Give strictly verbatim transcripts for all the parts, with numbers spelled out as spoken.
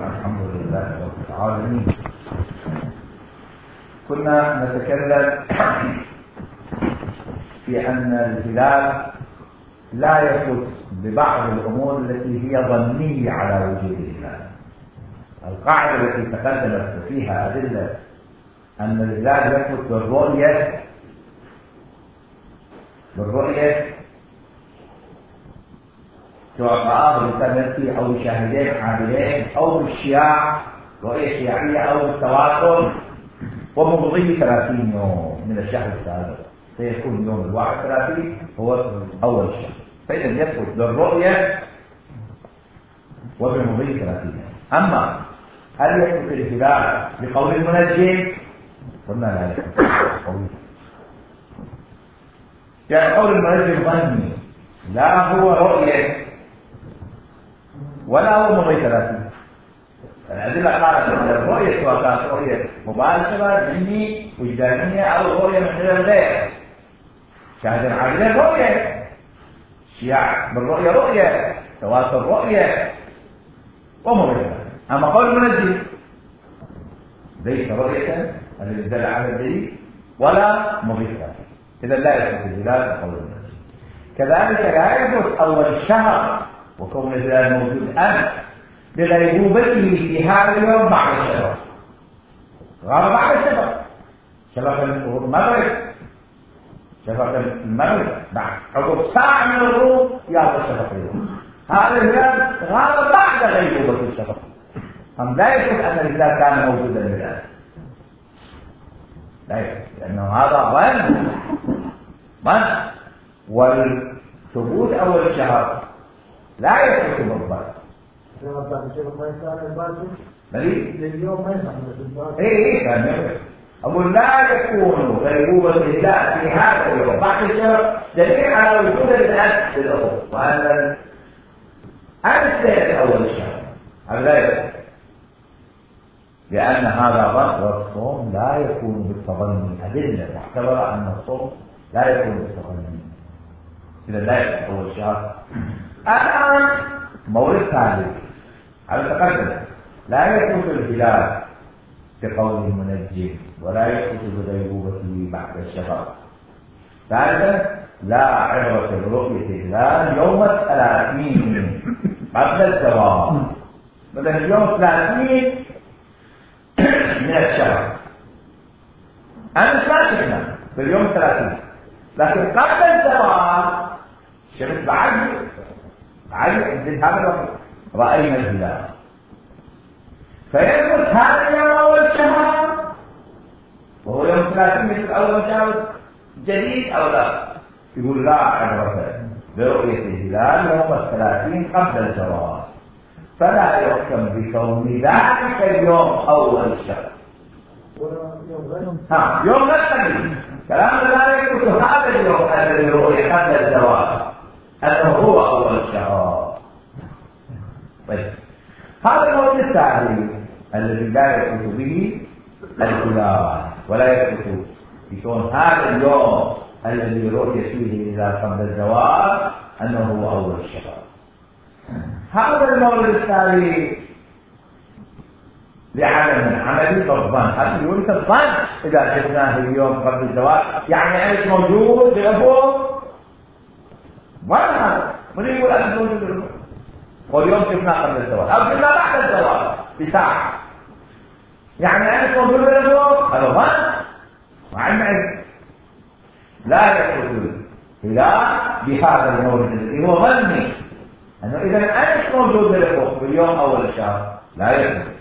الحمد لله رب العالمين. كنا نتكلم في أن الهلال لا يثبت ببعض الأمور التي هي ظنية على وجود الهلال. القاعدة التي تقدمت فيها أدلة أن الهلال يثبت بالرؤية بالرؤية سواء رآه الإنسان نفسه أو شاهدين عادلين أو بالشياع رؤية شياعية أو بالتواتر، ومضي ثلاثين يوم من الشهر السابق سيكون يوم الواحد ثلاثين هو أول الشهر، فإذا يثبت بالرؤية وبمضي ثلاثين يوم. أما هل يثبت الهلال بقول المنجم؟ قلنا لا يثبت قوله، يعني قول المنجم ظني لا هو رؤية ولا هو مضي ثلاثين. الأدلة قالت أن الرؤية سواء كانت رؤية مباشرة مني وجدانية أو رؤية من خلال غير شاهد عادلين رؤية، شياع بالرؤية رؤية، تواتر رؤية ومضي ثلاثين. أما قول المنجم ليس رؤية الذي دل على الدليل ولا مضي ثلاثين، إذا لا يثبت الهلال بقول المنجم. كذلك لا يثبت أول الشهر وكون الهلال موجود أمس بغيبوبته في هذا اليوم بعد الشفق. غاب بعد الشفق، شفق المغرب شفق المغرب بعد عقب ساعة من الغروب يغيب الشفق اليوم. هذا الهلال غاب بعد غيبوبة الشفق. هم لا يثبت أن الهلال كان موجودا بالأمس، لا يثبت، لأنه هذا ظن ظن والثبوت أول الشهر لا يثبت بالظن. اليوم ما يصح. ايه كان اقول لا يكون غيبوبة الهلال في هذا اليوم بعد الشهر دليل على وجود الأمس في الأفق، وهذا أمس ليلة أول الشهر هذا لا يكون، لأن هذا ظن والصوم لا يكون بالتظني. أدلة معتبرة أن الصوم لا يكون بالتظني، إذا لا يكون أول الشهر. الآن مورد ثالث على تقدم لا يثبت الهلال بقول المنجم ولا يثبت بغيبوبته بعد الشفق. ثالثا لا عبرة برؤية الهلال يوم الثلاثين قبل الزوال، مثلا اليوم الثلاثين من الشهر أمس ما شفنا في اليوم الثلاثين، لكن قبل الزوال شفت بعد بعد هذا الوقت رأينا الهلال، فيثبت هذا اليوم أول شهر وهو يوم ثلاثين مثل أول شهر جديد أو لا؟ يقول لا عبرة برؤية الهلال يوم الثلاثين قبل الزوال، فلا يحكم بكون ذلك اليوم أول الشهر. ها يوم الثلاثين كلام لا يثبت هذا اليوم الذي رؤي قبل الزوال أنه هو أول الشهر. طيب هذا الموضوع الثاني الذي لا يثبت به الهلال ولا يثبت بكون هذا اليوم الذي رؤي فيه إلى قبل الزوال أنه هو أول الشهر. هذا الموضوع الثاني لعدم عملي بالظن. هذا يقول الظن إذا شفناه اليوم قبل الزوال يعني أمس موجود بأبوه ولا هذا من يقول أمس موجود بأبوه واليوم شفناه قبل الزوال أو شفناه بعد الزوال بساعة يعني أمس موجود بأبوه هذا ظن وعلم علم. لا يثبت الهلال بهذا المورد الذي هو ظني أنه إذا أمس موجود بأبوه في اليوم أول الشهر لا يثبت.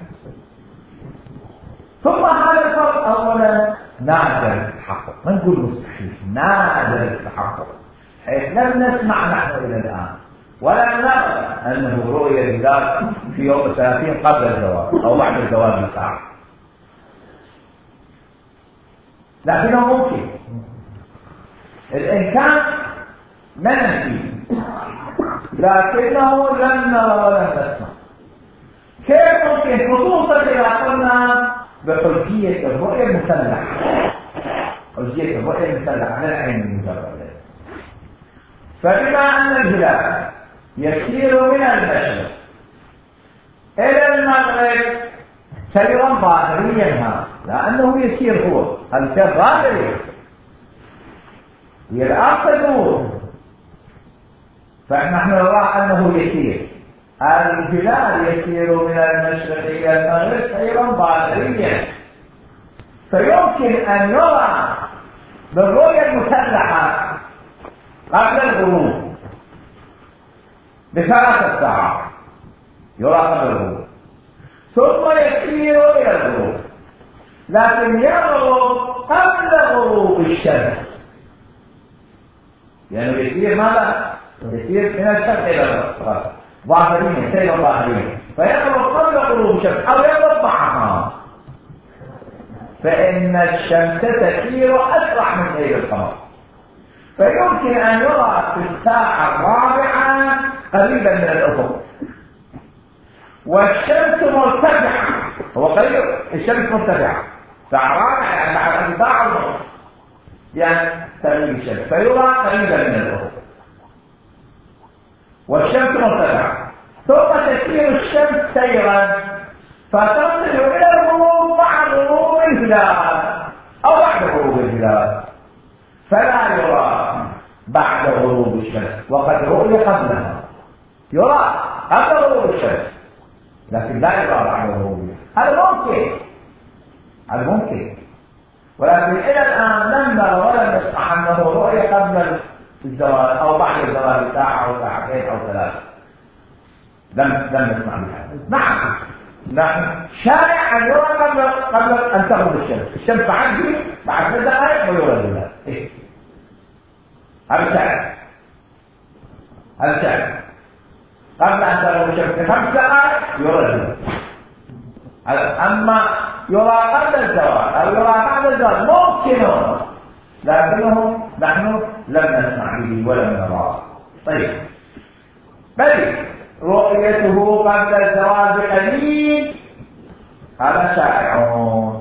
ثم هذا الفرق أولا نادر التحقق، ما نقول مستحيل، نادر التحقق، حيث لم نسمع نحن إلى الآن ولا نرى أنه رؤية الهلال في يوم الثلاثين قبل الزوال أو بعد الزوال بساعة، لكنه ممكن. الإمكان ما ننفيه لكنه لم نرى ولم نسمع. كيف ممكن؟ خصوصا إذا قلنا بحجية الرؤية المسلحة، حجية الرؤية المسلحة على العين المجردة. فبما أن الهلال يسير من المشرق إلى المغرب سيرا ظاهريا، لأنه يسير هو هذا سير ظاهري، هي الأرض تدور، فنحن نرى أنه يسير. الهلال يسير من المشرق إلى المغرب سيرا ظاهريا، فيمكن أن يرى بالرؤية المسلحة قبل الغروب بثلاث ساعات، يرى قبل الغروب، ثم يسير إلى الغروب، لكن يغرب قبل غروب الشمس، لأنه يعني يسير ماذا؟ يسير من الشمس إلى الغرب ظاهرين، سير ظاهرين، فيغرب قبل غروب الشمس أو يغرب معها، فإن الشمس تسير أسرع من سير القمر، فيمكن أن يرى في الساعة الرابعة قريبا من الأفق، والشمس مرتفعة، هو قريب الشمس مرتفعة، ساعة رابعة يعني بعد ساعة ونصف يعني تغيب الشمس، فيرى قريبا من الأفق والشمس مرتفعة، ثم تسير الشمس سيرا فتصل إلى الغروب مع غروب الهلال أو بعد غروب الهلال، فلا يرى بعد غروب الشمس، وقد رؤي قبلها، يرى قبل غروب الشمس لكن لا يرى بعد غروبها. هذا ممكن، هذا ممكن، ولكن إلى الآن لم نرى ولم نسمع أنه رؤي قبل الزوال أو بعد الزوال ساعة أو ساعتين أو ثلاثة، لم لم نسمع بهذا. نعم نعم شائع أن يرى قبل قبل أن تغرب الشمس، الشمس تعدي بعد ثلاث دقائق ويرى الهلال، إيه؟ هذا شائع، هذا شائع، قبل أن تغرب الشمس بخمس دقائق يرى الهلال. أما يرى قبل الزوال أو يرى بعد الزوال ممكن، لكنه نحن لم نسمع به ولم نراه. طيب، بل رؤيته قبل الزوال بقليل هذا شائع،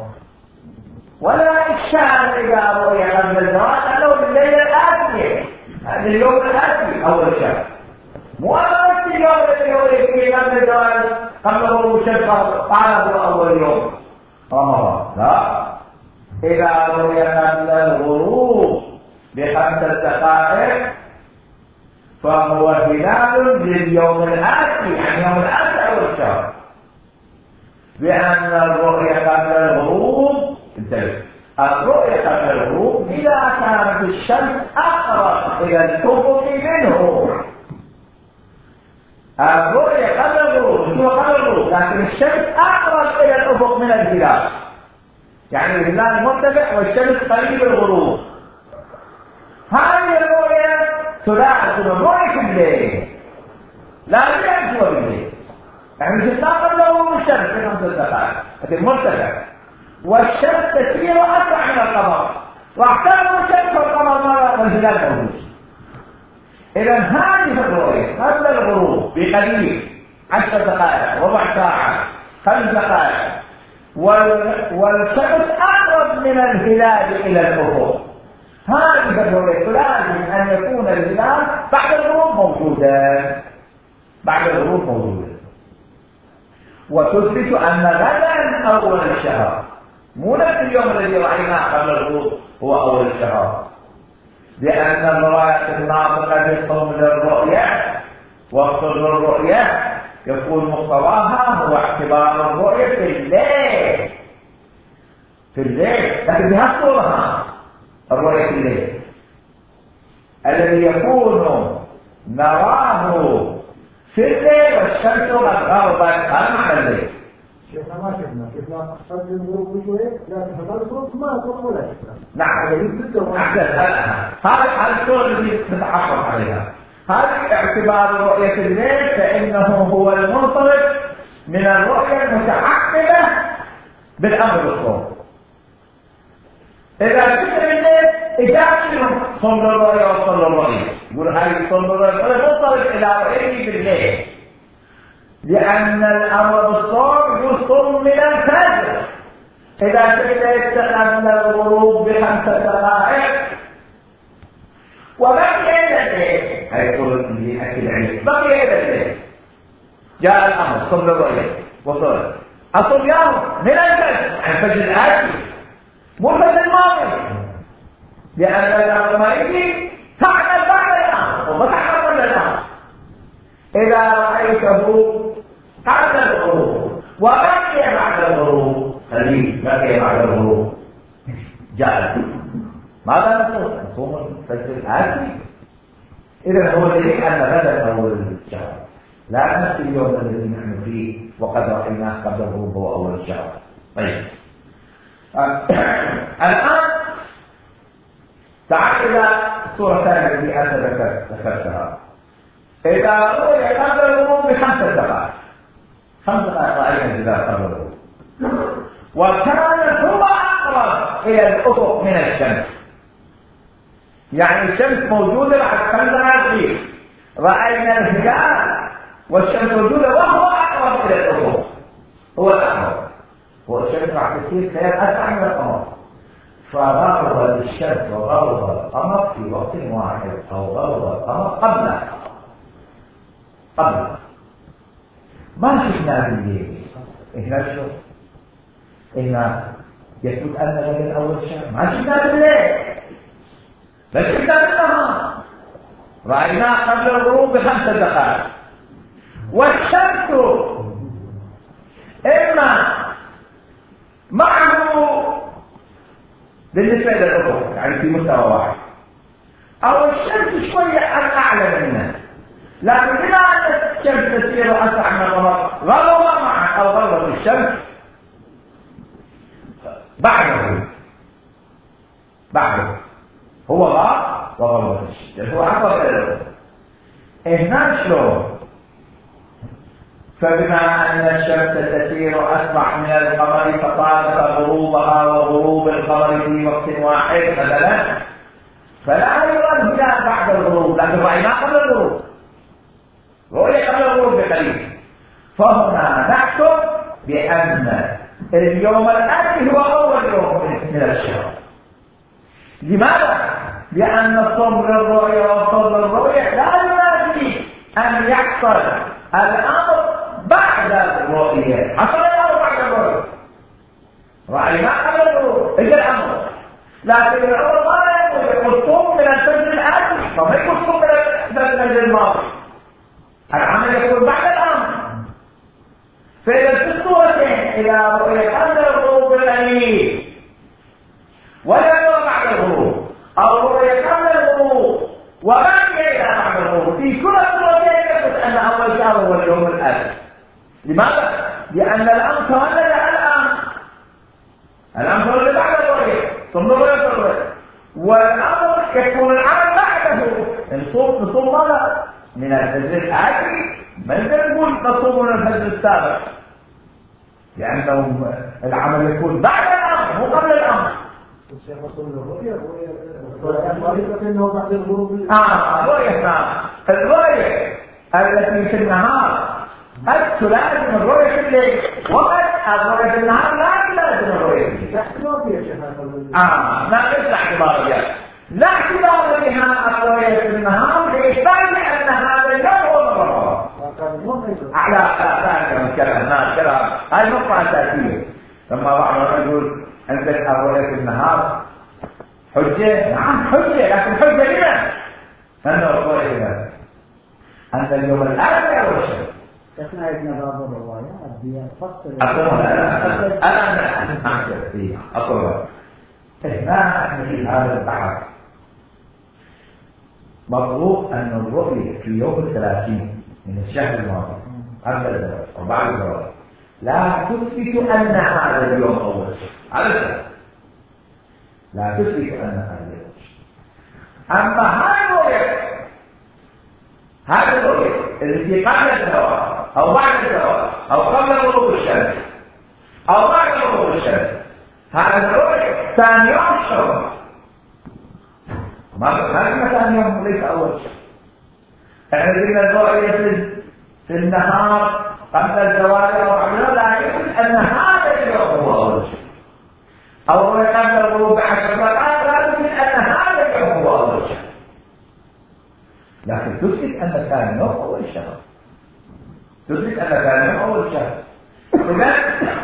ولا إشكال إذا رؤي قبل الزوال أنه بالليل الآتي، هذا اليوم الآتي أول شيء، مو أمرت اليوم الذي رؤي فيه قبل الزوال قبل غروب الشمس قال هو أول يوم رمضان، لا، إذا رؤي قبل الغروب بخمسة دقائق فهو هلال لليوم الآتي، يعني يوم الآتي أول شهر، لأن الرؤية قبل الغروب انتبه، الرؤية قبل الغروب إذا كانت الشمس أقرب إلى الأفق منه، الرؤية قبل الغروب هو قبل الغروب لكن الشمس أقرب إلى الأفق من الهلال، يعني الهلال مرتفع والشمس قريب الغروب، هذه الرؤية تلاحظ الرؤية في الليل، لا يمشي بالليل، يعني شفنا قبل غروب الشمس في خمس دقائق لكن مرتفع، والشمس تسير أسرع من القمر، راح تغرب الشمس والقمر مرة والهلال موجود. إذا هذه الرؤية قبل الغروب بقليل، عشر دقائق، ربع ساعة، خمس دقائق، والشمس أقرب من الهلال إلى الأفق، هذه الرؤية لازم أن يكون الهلال بعد الغروب موجودا، بعد الغروب موجودا، وتثبت أن غدا أول الشهر، مو نفس اليوم الذي رأيناه قبل الغروب هو أول الشهر، لأن الرواية الناطقة بصوم للرؤية وقت الرؤية يكون مقتضاها هو اعتبار الرؤية في الليل، في الليل، لكن بهذه الصورة الرؤية في الليل الذي يكون نراه في الليل والشمس قد غربت، هذا معنى الليل. شيخنا ما شفنا، شفنا قبل الغروب بشوية، لكن قبل الغروب ما أتوقع ولا شفنا. نعم، أحسن، هذا هذا الصورة التي نتحقق عليها، هذا اعتبار الرؤية في الليل، فإنه هو المنصرف من الرؤية المتعقبة بالأمر بالصوم. إذا كنت بالليل إجابة صوم الرؤية وصوم الرؤية، يقول هذه صوم الرؤية منصرف إلى رؤيته بالليل، لأن الأمر بالصوم يقول صوم من الفجر، إذا شئت قبل الغروب بخمسة دقائق وبقي إلى الليل، هيقول لي أكل عيد بقي إلى الليل، جاء الأمر صبر الرؤية وصل الصبيان من الفجر عن فجر الآتي مو الفجر الماضي، لأن الأمر ما يجي تعمل بعد الأمر وما تعمل قبل الأمر. إذا رأيته قبل الغروب وبقي بعد الغروب خليل بقي بعد الغروب جاء ماذا نصوم؟ نصوم الفجر الآتي. إذا هو الذي أن غدا أول الشهر، لا نفس اليوم الذي نحن فيه وقد رأيناه قبل الغروب هو أول الشهر. طيب الآن تعال إلى الصورة الثانية التي أنت ذكرتها. إذا رؤي قبل الغروب بخمس دقائق، خمس دقائق رأينا الهلال قبل الغروب، وكان هو أقرب إلى الأفق من الشمس، يعني الشمس موجودة بعد خمس دقائق، رأينا الهلال والشمس موجودة وهو أقرب إلى الأفق، هو الأقرب، والشمس راح تصير سير أسرع من القمر. فغربت الشمس وغرب القمر في وقت واحد، أو غرب القمر قبل قبل ما شفنا بالليل. هنا شو؟ هنا يثبت أن غدا أول شهر، ما شفنا بالليل بل شفنا بالنهار، رأيناه قبل الغروب بخمس دقائق. والشمس إما معه بالنسبة للأفق يعني في مستوى واحد، أو الشمس شوية أعلى منه، لكن بما أن الشمس تسير أسرع من القمر غرب معه أو غربت الشمس بعده بعده هو غاب وغربت الشمس، هو أقرب إلى الأفق. هنا شلون؟ فبما أن الشمس تسير أسرع من القمر فصادف غروبها وغروب القمر في وقت واحد مثلا، فلا يرى الهلال بعد الغروب، لكن رأيناه قبل الغروب، رؤية قبل الغروب بقليل. فهنا نحكم بأن اليوم الآتي هو أول يوم من الشهر. لماذا؟ لأن صبر الرؤية وصبر الرؤية لا ينافي أن يحصل الأمر بعد الرؤية، حصل الأمر بعد الرؤية، رأينا قبل الغروب إجا الأمر، لكن الأمر ما يقول الصوم من الفجر الآتي، فما يقول الصوم من الفجر الماضي، العمل يكون بعد الأمر. فإذا في الصورتين إذا رؤية قبل الغروب بالقليل ولا يرى بعد الغروب، أو رؤية قبل الغروب وبقي إلى بعد الغروب، في كل الصورتين يثبت أن أول شهر هو اليوم الآتي. لماذا؟ لأن الأمر تولد الآن، الأمر تولد بعد الرؤية ثم الرؤية الرؤية، والأمر يكون العمل بعده. نصوم نصوم ماذا؟ من الفجر الآتي، ما نقول نصوم من الفجر السابق، لأنه العمل يكون بعد الأمر مو قبل الأمر. الشيخ أصول الرؤية الرؤية إنه بعد الغروب. آه الرؤية نعم، الرؤية التي في النهار قد تلازم الرؤية في الليل، وقد الرؤية في النهار لا تلازم الرؤية في الليل. آه لا ليس اعتبار بها، لا اعتبار بها الرؤية في النهار لإثبات أن هذا اليوم هو الرؤية. على أساس الكلام ما كلام هاي نقطة أساسية. لما بعض يقول عندك الرؤية في النهار حجة، نعم حجة، لكن حجة لمن؟ أنه الرؤية لمن؟ أنت اليوم الآن أول شيء احنا عندنا بعض الروايات هي فصل أقول أنا أنا أنا أحسن فيه أقول ما نحن في هذا البحر مطلوب أن الرؤية في يوم الثلاثين من الشهر الماضي قبل الزواج أو بعد الزواج لا تثبت أن هذا اليوم أول شيء، هذا السبب لا تثبت أن هذا اليوم. أما هذه الرؤية هذه الرؤية التي قبل الزواج أو بعد الزواج أو قبل غروب الشمس أو بعد غروب الشمس، هذا الرؤية ثاني يوم الشهر، ما هذا ثاني يوم ليس أول شيء. احنا قلنا الرؤية في النهار قبل الزواج أو بعد، لا يقول أن هذا اليوم هو أول شيء، أو الرؤية قبل الغروب بعشر دقائق لا يقول أن هذا اليوم هو أول شيء، لكن تثبت أن ثاني يوم أول شهر، تدرك أن كان يوم أول شهر. إذا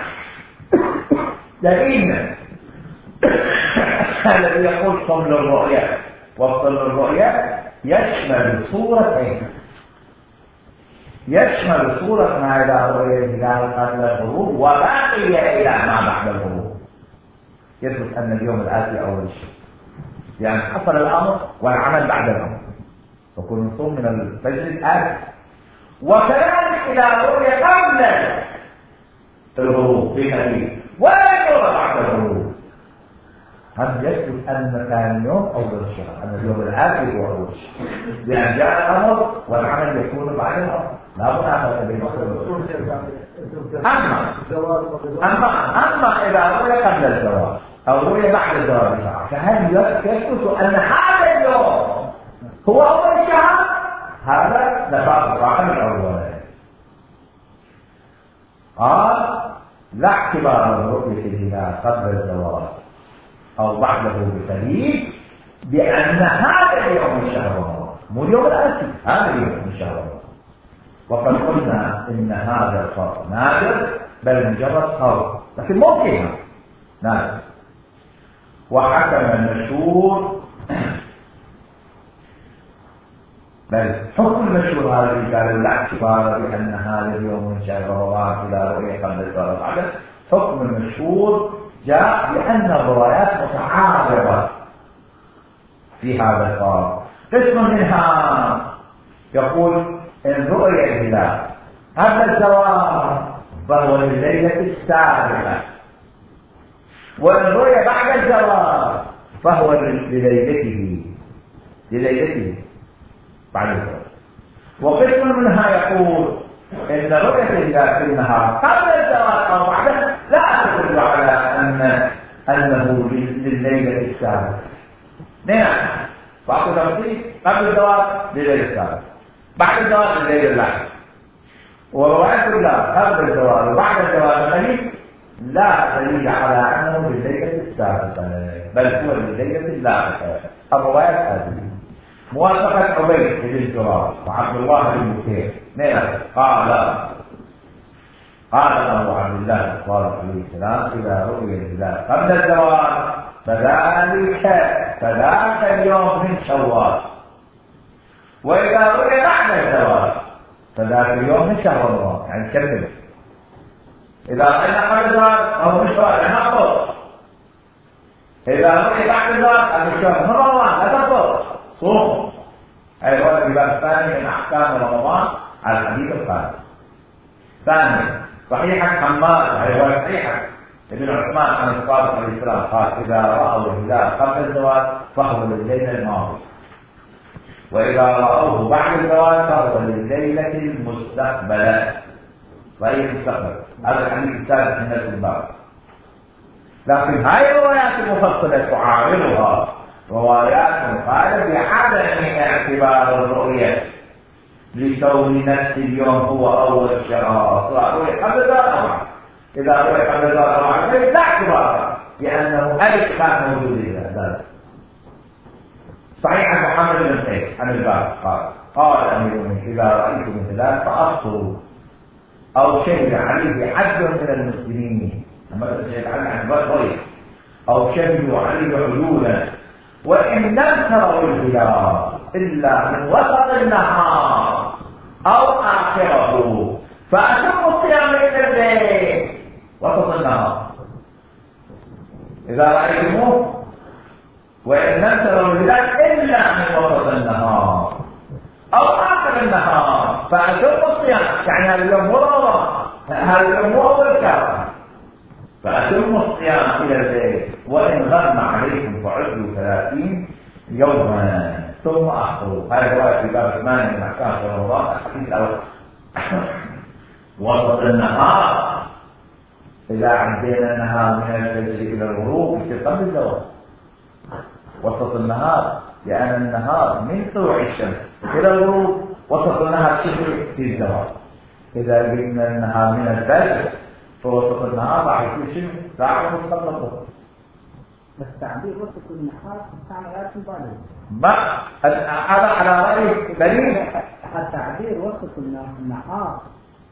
دليلنا الذي يقول صوم للرؤية وافطر للرؤية يشمل صورتين، يشمل صورة ما إلى رؤية الهلال قبل الغروب وباقية إلى ما بعد الغروب. يثبت أن اليوم الآتي أول شيء، يعني حصل الأمر والعمل بعد الأمر، فكل نصوم من الفجر الآتي. وكذلك إلى رؤية قبل الغروب بقليل ولا يرى بعد الغروب. هذا يثبت أن كان يوم أول الشهر، أن اليوم الآتي هو أول الشهر، لأن جاء الأمر والعمل يكون بعد الأمر، لا منافسة بين الأمر. أما أما أما إذا رؤي قبل الزواج أو رؤي بعد الزواج بساعة، فهل يثبت أن هذا اليوم هو أول الشهر؟ هذا نفاق صاحب الأول. قال لا اعتبار رؤية الهلال قبل الزواج أو بعده بقليل، بأن هذا اليوم من شهر رمضان، مو اليوم الآتي، هذا اليوم من شهر رمضان. وقد قلنا إن هذا الفرق نادر بل مجرد قول، لكن ممكن نادر. وحكم المشهور بل حكم المشهور هذا الذي قال لا اعتبار بأن هذا اليوم من شهر رمضان إلى رؤية قبل الزواج بعده، حكم المشهور جاء لأن الروايات متعارضة في هذا الباب. قسم منها يقول إن رؤية الهلال قبل الزواج فهو لليلة السابعة، وإن رؤية بعد الزواج فهو لليلته لليلته بعد الزواج. وقسم منها يقول إن رؤية الهلال في النهار قبل الزواج أو بعده لا تدل على أن أنه لليلة السابعة. نعم، بعض التفصيل قبل الزواج لليلة السابعة، بعد الزواج لليلة اللاحقة. ورواية الهلال قبل الزواج وبعد الزواج قليل لا دليل على أنه لليلة السابعة، بل هو لليلة اللاحقة. الروايات هذه موافقة عبيد بن زرار وعبد الله بن بكير. نعم، قال قال أبو عبد الله الصادق عليه السلام إذا رؤي الهلال قبل الزواج فذلك فذاك اليوم من شوال، وإذا رؤي بعد الزواج فذاك اليوم من شهر رمضان. يعني كمل، إذا رأينا قبل الزواج فهو من شوال يعني أفضل، إذا رؤي بعد الزواج هذا شهر من رمضان لا تفضل صوم. هذا هو الباب الثاني من أحكام رمضان على الحديث الخامس. ثانيا صحيحة حماد، هذا هو صحيحة ابن عثمان عن الصادق عليه السلام قال إذا رأوا الهلال قبل الزواج فهو لليلة الماضية، وإذا رأوه بعد الزواج فهو لليلة المستقبلة. وأي مستقبل؟ هذا الحديث الثالث من نفس الباب. لكن هاي الروايات المفصلة تعارضها روايات قالت بعدم اعتبار الرؤية لكون نفس اليوم هو أول الشهر، سواء رؤية قبل الزواج. إذا رؤية قبل الزواج لا اعتبار لأنه ألف كان موجود ذلك. صحيح عن محمد بن قيس عن الباب قال قال أمير المؤمنين إذا رأيتم الهلال فأفطروا أو شهد عليه حد من المسلمين، لما شهد عليه عن رؤية أو شهدوا عليه عيونا، وإن لم تروا الهلال إلا من وسط النهار أو آخره فأتموا الصيام إلى الليل وسط النهار. إذا رأيتموه وإن لم تروا الهلال إلا من وسط النهار أو آخر النهار فأتموا الصيام، يعني هذا اليوم مو رمضان، هذا اليوم مو أول شهر، فأتموا الصيام إلى الليل. وإن غم عليكم فعدوا ثلاثين يوما ثم أخروا. هذا رواية في باب ثمانية من أحكام رمضان الحديث الأول. وسط النهار إذا عدينا النهار من الفجر إلى الغروب في قبل الزواج. وسط النهار لأن النهار من طلوع الشمس إلى الغروب، وسط النهار شبه في الزواج. إذا جئنا النهار من الفجر فوسط النهار راح يصير شنو؟ ساعة ونص قبل الظهر. بس تعبير وسط النهار مستعمل على البالغ. ما هذا على رأي دليل. التعبير وسط النهار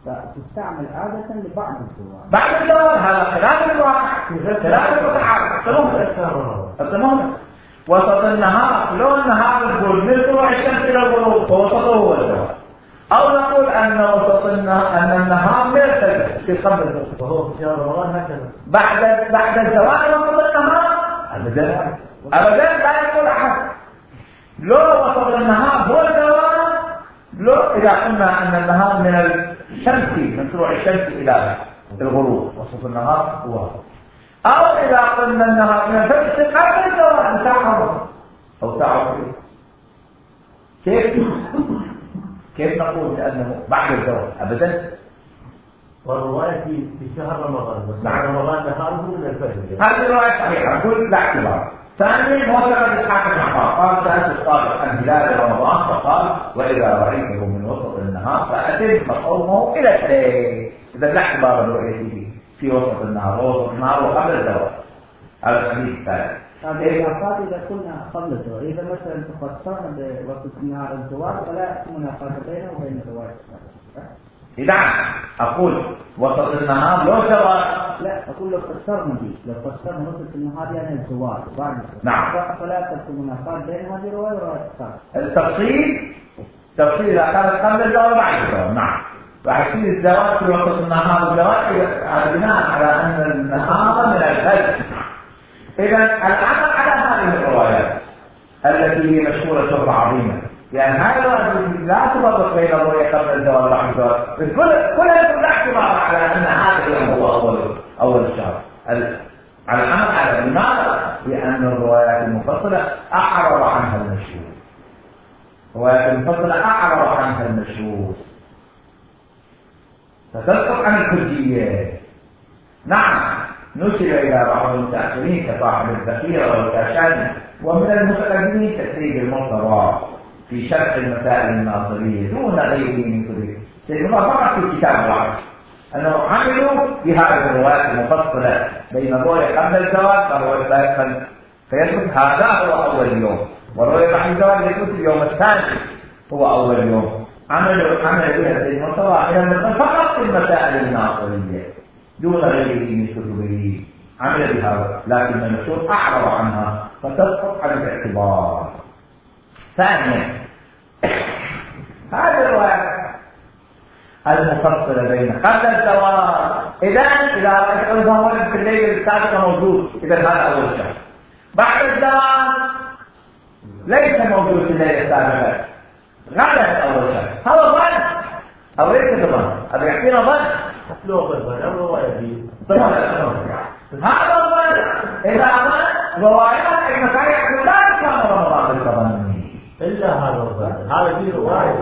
فتستعمل عادة لبعض الزوال. بعد الزوال هذا خلاف الواقع، خلاف الواقع. تمام. وسط النهار لو النهار نقول من طلوع الشمس إلى الغروب فوسطه هو الزوال، أو نقول أن وسط النهار أن النهار مرتفع في قبل الزوال وهو في شهر رمضان هكذا. بعد بعد الزوال وسط النهار أبدا أبدا لا يقول أحد. لو وسط النهار هو الزوال، لو إذا قلنا أن النهار من الشمس من طلوع الشمس إلى الغروب وسط النهار هو، أو إذا قلنا النهار من الفجر قبل الزوال ساعة ونص أو ساعة ونص. كيف؟ كيف نقول بأنه بعد الزوال؟ أبدا. والرواية في في شهر رمضان، بس بعد رمضان نهاره من الفجر. هذه الرواية صحيحة، نقول لا اعتبار. ثانيا موافق إسحاق بن عطاء قال سألت الصادق عن هلال رمضان فقال وإذا رأيته من وسط النهار فأتم صومه إلى الليل. إذا لا اعتبار الرؤية فيه في وسط النهار ووسط النهار وقبل الزوال. هذا الحديث الثالث. هذه الأوقات إذا كنا قبل الزوال، إذا مثلا تفسرنا بوقت النهار الزوال فلا منافاة بينه وبين الرواية الثانية. نعم أقول وسط النهار لو زوال. لا أقول لو فسرنا دي، لو فسرنا وسط النهار يعني الزوال بعد. نعم. فلا تكون منافاة بين هذه الرواية والرواية الثانية. التفصيل تفصيل إذا كانت قبل الزوال وبعد الزوال. نعم. راح يصير الزوال في وسط النهار والزوال بناء على أن النهار من الفجر. إذا العمل على هذه الروايات التي هي مشهورة شهرة عظيمة، يعني هذا لا تفرق بين الرؤية قبل الزوال وبعد الزوال، كل كلها لا اعتبار على أن هذا اليوم هو أول أول الشهر. على العمل على لماذا؟ لأن الروايات المفصلة أعرض عنها المشهور. الروايات المفصلة أعرض عنها المشهور فتسقط عن الحجية. نعم نسب إلى بعض المتأخرين كصاحب الذخيرة والكاشاني ومن المتقدمين تسريب المرتضى في شرح المسائل الناصرية دون غيره من كله. سيدنا فقط في كتاب العرش أنه عملوا بهذه الروايات المفصلة بين الرؤية قبل الزواج والرؤية بعد، فيثبت هذا هو أول يوم، والرؤية بعد الزواج يثبت اليوم الثاني هو أول يوم. عملوا عمل بها سيدنا المرتضى فقط في المسائل الناصرية دون غيره من كتبه عمل بها، لكن المشهور أعرض عنها فتسقط عن الاعتبار. ثانيا هذه الرواية المفصلة بين قبل الزواج، إذا إذا رأيت الزواج في الليل السابق موجود إذا هذا أول شهر. بعد الزواج ليس موجود في الليل السابق غدا أول شهر. هذا ظن أو ليس ظن؟ أبي يعطينا ظن. لو ظن أو رواية دي. هذا الظن إذا ظن روايات المسائل لا كان رمضان بالتظن إلا هذا الظن. هذا في رواية.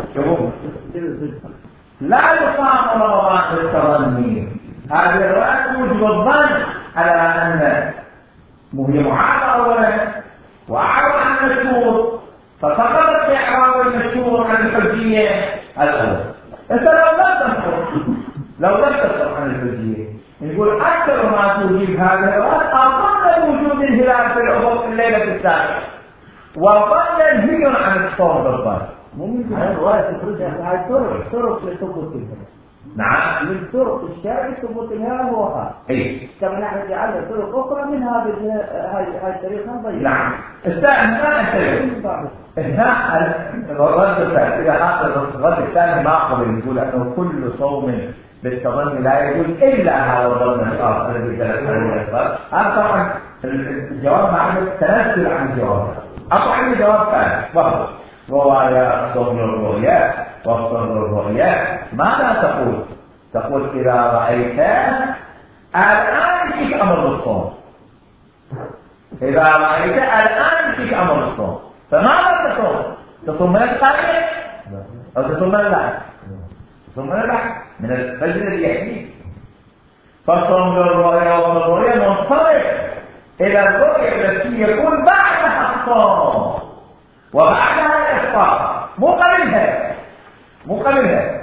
لا يصام رمضان بالتظن. هذه الرواية توجب الظن على أن هي معارضة أولا وأعرض عن المشهور فسقطت بإعراب المشهور عن الحجية الأول. أنت لو لم تصر لو لم تصر عن الحجية نقول أكثر ما توجب هذه الرواية أظن وجود الهلال في الأفق الليلة الثانية وظن الهي عن الصوم بالظن. ممكن هذه الرواية تخرج هذه طرق طرق لثبوت الهلال. نعم. من طرق الشارع ثبوت الهلال هو هذا. إيه. كما نحن جعلنا طرق أخرى من هذه هذه الطريقة نضيع. نعم. استأذنا الشيء. هنا الرد الثاني إذا حصل الرد الثاني ما قبل يقول أنه كل صوم بالتظن لا يجوز إلا هذا الظن الخاص الذي جلس عليه الأسباب. هذا طبعا الجواب مع التنازل عن الجواب. أطلع عندي جواب ثاني وهو رواية صوم الرؤيا وصوم الرؤيا ماذا تقول؟ تقول إذا رأيت الآن فيك أمر الصوم. إذا رأيت الآن فيك أمر الصوم فماذا تصوم؟ تصوم من الصبح أو تصوم من اللحظة؟ تصوم من اللحظة من الفجر الذي يأتي. فصوم الرؤيا وصوم الرؤيا منصرف إلى الرؤيا التي يكون بعدها الصوم وبعدها الإفطار مو قبلها مو قبلها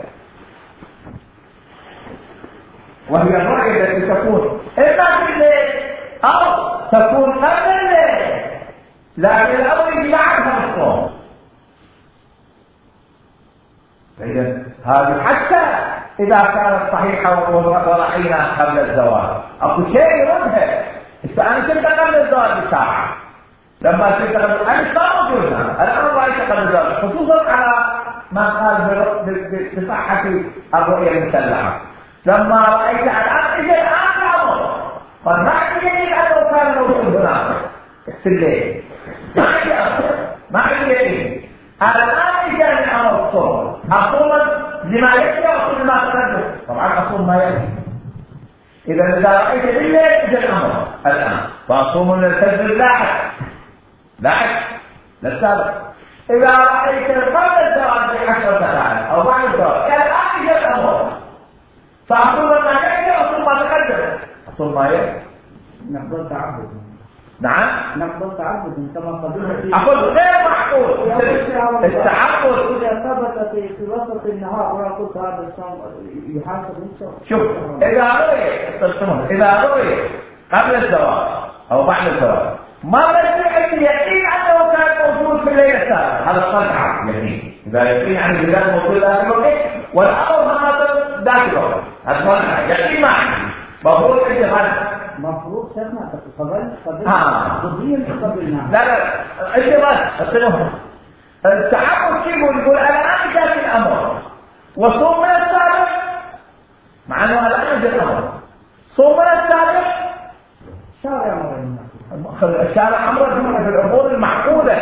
وهي الرؤيا التي تكون إما في الليل أو تكون قبل الليل لكن الأول يجي بعدها الصوم. فإذا هذه حتى إذا كانت صحيحة ورأينا قبل الزواج أكو شيء يردها. أنا شفت قبل الزواج بساعة، لما شفت قبل أنا ما موجودة الآن رأيت قبل الزواج، خصوصا على ما قال بصحة الرؤية المسلحة. لما رأيت الآن إجا الآن الأمر فما عندي يقين أنه كان موجود هناك في الليل، ما عندي أمر، ما عندي يقين. الآن إجا الأمر الصور أصولا لما يكفي أصول ما تقدم، طبعا أصول ما يكفي. إذا إذا رأيت بالليل إجا الأمر الآن فأصوم من الفجر لاحق لاحق للسابق. إذا رأيت قبل الزواج بعشر دقائق أو بعد الزواج الآن إجا الأمر فأصول ما يكفي أصول ما تقدم، أصول ما يكفي. نقض تعبد. نعم نقض تعبد كما قدمنا. أقول غير معقول التعبد إذا ثبت في في وسط النهار وقلت هذا الصوم يحاسب نفسه. شوف إذا رؤي إذا رؤي قبل الزواج أو بعد الزواج ما نستطيع اليقين أنه كان موجود في الليلة السابقة، هذا قطع يقين. إذا يقين عن الهلال موجود ذاك الوقت والأمر هذا ذاك الوقت، هذا قطع يقين ما عندي. مفروض أنت هذا مفروض سمع قبل قبل ها قبل قبل لا لا أنت بس أتنوه التعبد شيء يقول الآن جاء الأمر وصوم من السابق، مع أنه الآن جاء الأمر صوم من السابق شارع أمرين. الشارع أمر في الأمور المعقولة.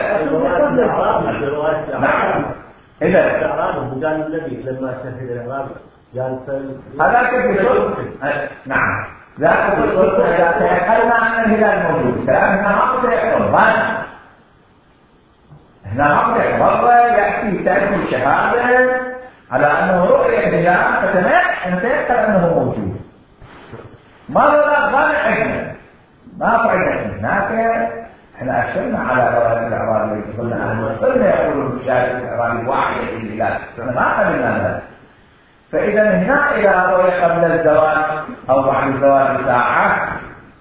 نعم إذا الإعراب قال النبي لما شهد الإعراب قال هذا كيف يصير؟ نعم لا كيف يصير إذا تيقنا أن الهلال موجود. هنا ما تيقن ما هنا ما تيقن مرة يأتي تأتي شهادة على أنه رؤية الهلال فتناك أن تيقن أنه موجود. مرة لا ما نعلم ما فعلنا هناك. احنا أشرنا على رواية الإعراب اللي قلنا أن وصلنا يقولون بشهادة الإعراب واحدة للهلال، احنا ما قبلنا هذا. فإذا هنا إذا رؤي قبل الزواج أو بعد الزواج بساعة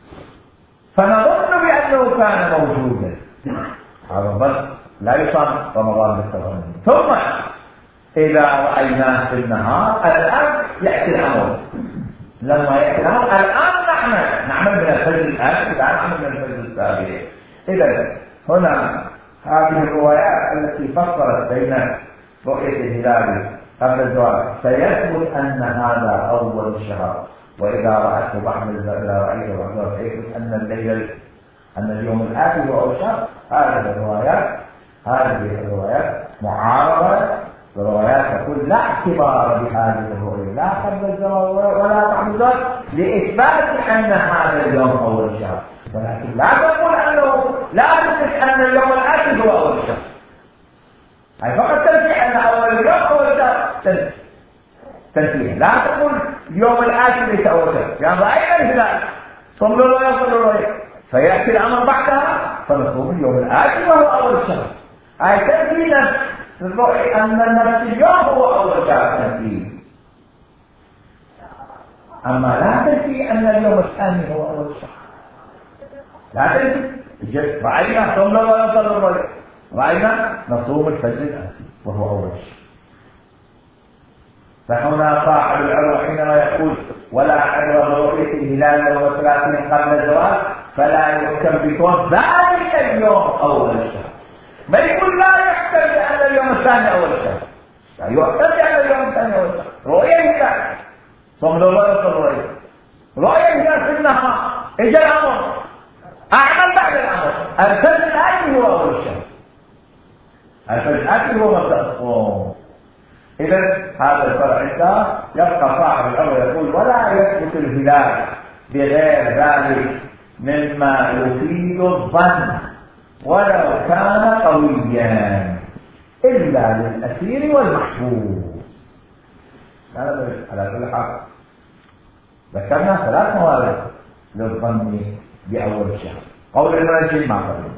فنظن بأنه كان موجودا، هذا الظن لا يصام رمضان بالتظن. ثم إذا رأيناه في النهار الآن يأتي الأمر. لما يأتي الأمر الآن نعمل نعمل من الفجر الآن لا نعمل من الفجر السابق. إذا هنا هذه الروايات التي فصلت بين رؤية الهلال قبل الزواج سيثبت أن هذا أول الشهر، وإذا رأته بعد الزواج إذا رأيته بعد الزواج سيثبت أن الليل أن اليوم الآتي هو أول شهر. هذه الروايات هذه الروايات معارضة بروايات تقول لا اعتبار بهذه الرؤية لا قبل الزواج ولا بعد الزواج لإثبات أن هذا اليوم أول الشهر، ولكن لا تقول أنه لا تثبت أن اليوم الآتي هو أول الشهر. هي فقط تنفي أن أول اليوم أول الشهر تنفيه، لا تقول اليوم الآتي ليس أول شهر. يعني رأينا الهلال صلوا الله يصلوا الله فيأتي الأمر بعدها فنصوم اليوم الآتي وهو أول الشهر. هي تنفي نفس الرؤية أن نفس اليوم هو أول شهر تنفيه، أما لا تنفي أن اليوم الثاني هو أول شهر. لا تنفي رأينا صلوا الله يصلوا الله رأينا نصوم الفجر الآتي وهو أول شهر. فهنا صاحب العروة حينما يقول ولا عبر برؤية الهلال وهو ثلاثين قبل الزواج فلا يحكم بكون ذلك اليوم أول الشهر. ما يقول لا يحكم بأن اليوم الثاني أول الشهر، لا يحكم بأن اليوم الثاني أول الشهر. رؤية الهلال صلى الله عليه وسلم رؤية الهلال في النهار إجا الأمر أعمل بعد الأمر الفجر الآتي هو أول الشهر. الفجر الآتي هو مبدأ الصوم. إذا هذا الفرع عندنا يبقى صاحب الأمر يقول ولا يثبت الهلال بغير ذلك مما يفيد الظن ولو كان قويا إلا للأسير والمحبوس. هذا على كل حال ذكرنا ثلاث موارد للظن بأول الشهر. قول المنجم ما قبل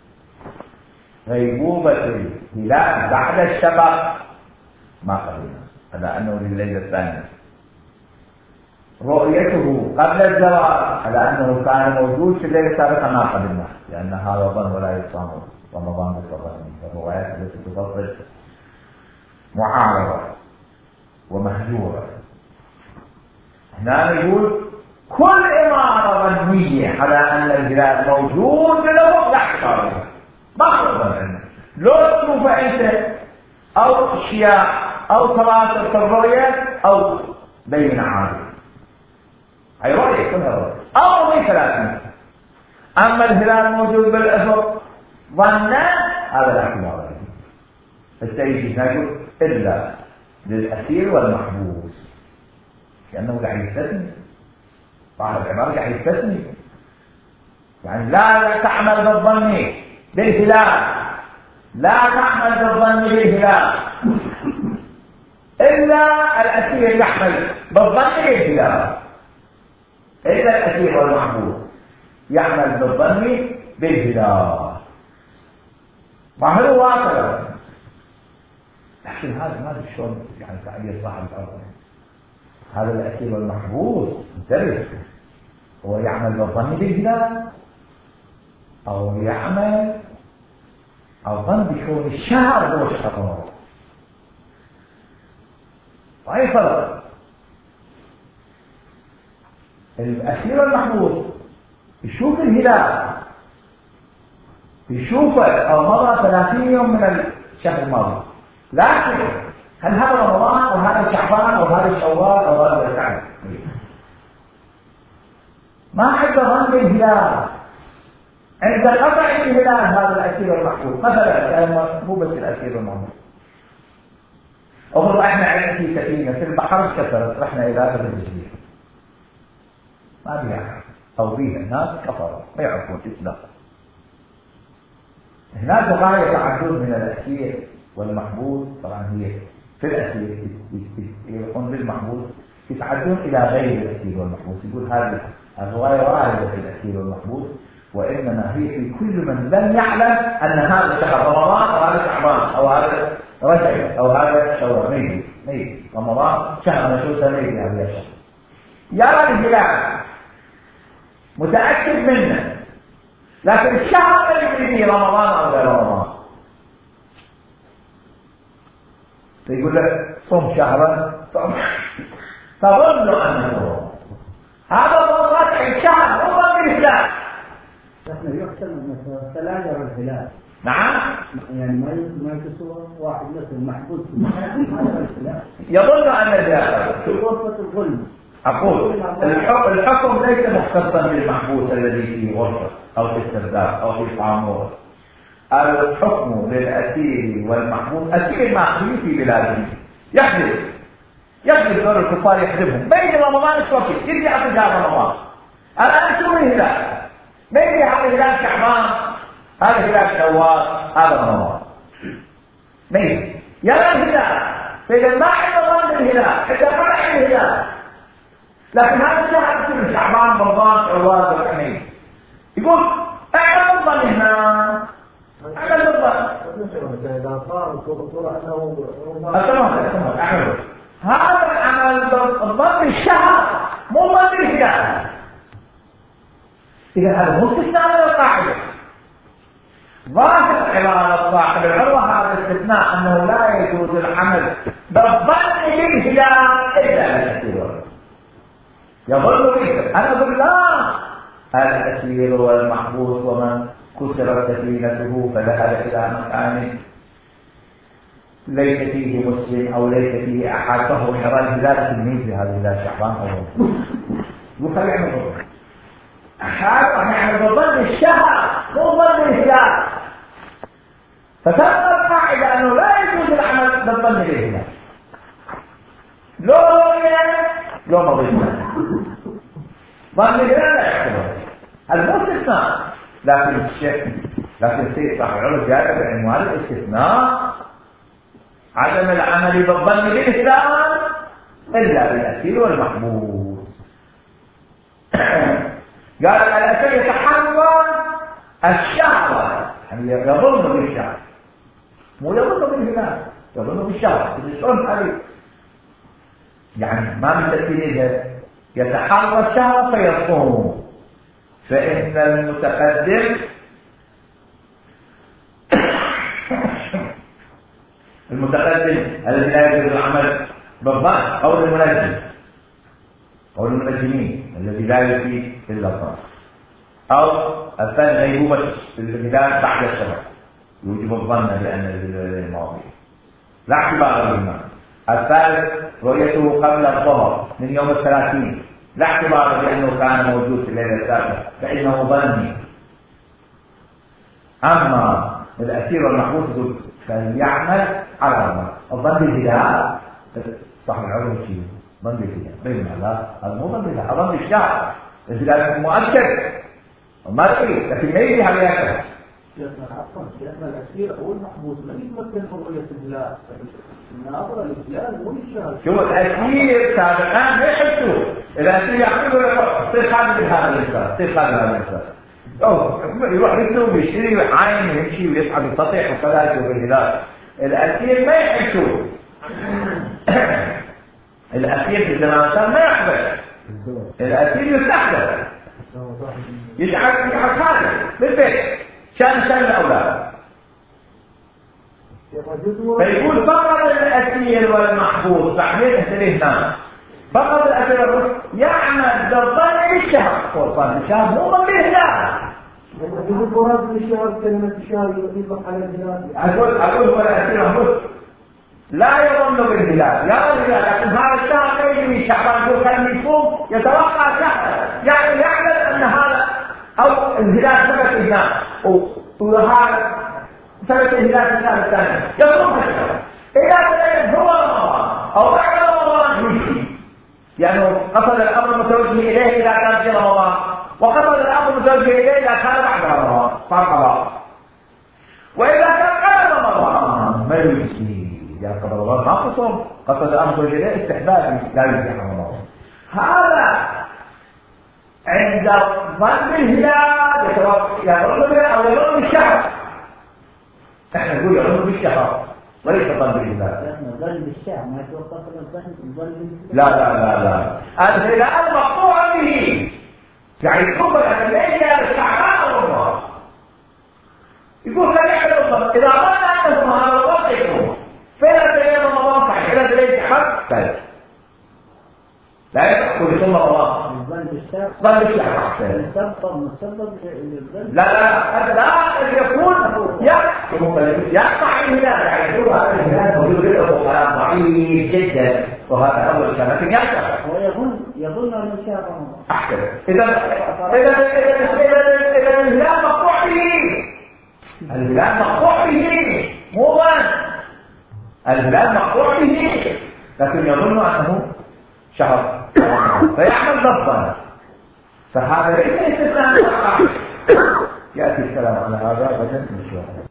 غيبوبة الهلال بعد الشفق ما قبلنا على أنه لليلة الثانية. رؤيته قبل الزواج على أنه كان موجود في الليلة السابقة ما قبلنا لأن هذا ظن ولا يصام رمضان بالظن. الروايات التي تفضل معارضة ومهجورة هنا يقول كل إمارة ظنية على أن الهلال موجود له لا اعتبار لها، ما خلصنا عنه. لو تشوف أنت أو أشياء أو تواتر في الرؤية أو بين عادي، أي رؤية كلها رؤية أو رؤية ثلاثين. أما الهلال موجود بالأفق ظنا هذا لا اعتبار له. فالسيد يقول إلا للأسير والمحبوس، لأنه قاعد يستثني، صاحب العبارة قاعد يستثني، يعني لا تعمل بالظن بالهلال، لا تعمل بالظن بالهلال إلا الأسير يحمل بالظن بالهلال، إلا الأسير والمحبوس يعمل بالظن بالهلال. فهو واقع، لكن هذا ما ادري شلون يعني تعبير صاحب الأرض. هذا الأسير والمحبوس انتبه، هو يعمل بالظن بالهلال أو يعمل الظن بكون الشهر هو شهر رمضان. أي فرق؟ الأسير والمحبوس يشوف الهلال، يشوفه أو مضى ثلاثين يوم من الشهر الماضي، لكن هل هذا رمضان أو هذا شعبان أو هذا شوال أو هذا الكعب؟ ما حد ظن بالهلال. عند قطع الهلال هذا الأسير المحبوس مثلا، مو بس الأسير المحبوس، أو احنا عندنا في سفينة في البحر كسرت، رحنا إلى آخر الجزيرة ما بيها أو بيها ناس كفروا ما يعرفون الإسلام. هناك غاية تعدد من الأسير والمحبوس، طبعا هي في الأسير يكون بالمحبوس يتعدون إلى غير الأسير والمحبوس. يقول هذه الغاية واردة في الأسير والمحبوس، وإنما هي في كل من لم يعلم أن هذا شهر رمضان أو هذا شعبان أو هذا رجب أو هذا شوال ميدي ميدي رمضان شهر مشهور ميدي هذا الشهر، يرى الهلال متأكد منه، لكن الشهر اللي فيه رمضان أو غير رمضان يقول لك صم شهرا تظن أنه هذا ضرورة الشهر هو بالهلال. نحن يحسن مثلا لا يرى الهلال. نعم، يعني ما ما يتصور واحد مثل محبوس ما يرى الهلال، يظن أن الهلال غرفة الظلم. أقول الحكم, الحكم ليس مختصا بالمحبوس الذي في غرفة أو في السرداب أو في القامور. الحكم للأسير والمحبوس. أسير معصوم في بلاده يحدث يحدث دور الكفار يحدثهم بين رمضان الشوكي يجي يعطي هذا رمضان. الآن شو الهلال؟ بين هذا الهلال شعبان، هذا الهلال شوال، هذا رمضان مين يرى الهلال. فإذا ما عنده ظن الهلال إذا طلع الهلال، لكن هذا الشهر كله شعبان رمضان شوال والحميد، يقول اعمل الظن هنا، اعمل الظن. إذا صار الصورة أنه أتمنى أعمل هذا العمل بالظن الشهر مو ظن الهلال. إذا هذا مو استثناء من القاعدة. ظاهر عبارة صاحب العروة هذا استثناء أنه لا يجوز العمل بالظن بالهلال إلا بالأسير. يظن به أنا أقول لا، الأسير والمحبوس ومن كسرت سفينته فذهب إلى مكان ليس فيه مسلم أو ليس فيه أحد فهو يرى الهلال تلميذ لهذا الهلال شعبان أو يقول خلي يعمل هذا يعني بظن الشهر مو ظن الهلال. فتبقى القاعدة أنه لا يجوز العمل بالظن بالهلال، لو رؤية لو مظنة. ظن الهلال لا يعتبر المستثناء، لكن الشيخ لكن السيد صاحب العلم جاء بعنوان الاستثناء عدم العمل بالظن بالهلال إلا بالأسير والمحبوس. قال الأسير يتحرى الشهر، يعني يظن بالشهر مو يظن بالهلال، يظن بالشهر. شلون هذه؟ يعني ما من تفسيرها يتحرى الشهر فيصوم، فإن المتقدم المتقدم الذي لا يجوز العمل بالظن قول المنزل أو المنجمين الذي لا يفيد إلا الظن، أو الثاني غيبوبة الهلال بعد الشفق يوجب الظن بأن الهلال ماضي لا اعتبار بالماء. الثالث رؤيته قبل الظهر من يوم الثلاثين لا اعتبار بأنه كان موجود في الليلة السابقة فإنه ظني. أما الأسير والمحبوس فليعمل على الظن. الظن بالهلال صح العلم شيء ظن بالهلال بين الله هذا مو ظن بالهلال، الظن بالشهر الهلال مؤكد مرئي لكن ما يجي عليها. شيخنا عفوا شيخنا الأسير أو المحبوس ما يتمكن من رؤية الهلال، الناظرة للهلال مو للشهر. شو الأسير سابقا ما يحسوا، الأسير يعملوا تصير خادم بهذا الإنسان، تصير خادم بهذا الإنسان. أو يروح يسوي ويشتري عين ويمشي ويصعد السطح وكذا يشوف الهلال. الأسير ما يحسوا. الأسير في زمان كان ما يحبس. الأسير يستحدث. يجعل يجعل خادم بالبيت شان شان الأولاد. فيقول فقط الأسير والمحبوس تحميل اهتليهنا فقط الأسير والمحبوس يعمل بالظن بالشهر. والظن بالشهر مو ظن بالهلال. يقول مراد بالشهر كلمة الشهر يطلق على الهلال. أقول أقول هو الأسير والمحبوس لا يظن بالهلال، يرى الهلال لكن هذا الشهر يجري شعبان يقول كان يصوم يتوقع شهر يعني يعلم أن هذا أو الهلال ثبت هنا وهذا ثبت الهلال في الشهر الثاني يصوم الشهر. إذا كان هو رمضان أو بعد رمضان يمشي يعني قصد الأمر المتوجه إليه إذا كان في رمضان وقصد الأمر المتوجه إليه إذا كان بعد رمضان فقط. وإذا كان قبل رمضان ما يمشي يعني قبل رمضان ما قصر قصد الأمر المتوجه إليه استحباب لا يمشي رمضان. هذا عند ظن بالهلال يظن بالهلال أو يظن بالشهر. احنا نقول يظن بالشهر وليس ظن بالهلال. ظن بالشهر ما يتوقف الظن ظن لا لا لا لا الهلال مقطوع به يعني يقول أن ليس الشعبان الله يقول خلينا نظن إذا ظن أنه هذا الوقت يكون فإذا تلين رمضان صحيح إذا تلين شهر ثالث لا يقول ثم الله ظن بالشهر ظن بالشهر مسبب مسبب لا لا لا يكون يقطع الهلال يعني يقول هذا الهلال موجود له كلام ضعيف جدا وهذا أول شيء لكن يقطع هو يظن يظن أنه شهر رمضان. أحسن. إذا إذا إذا إذا الهلال مقطوع به الهلال مقطوع به مو ظن الهلال مقطوع به لكن يظن أنه شهر فيعمل ضبطا فهذا ليس استثناء. يأتي الكلام على هذا غدا إن شاء الله.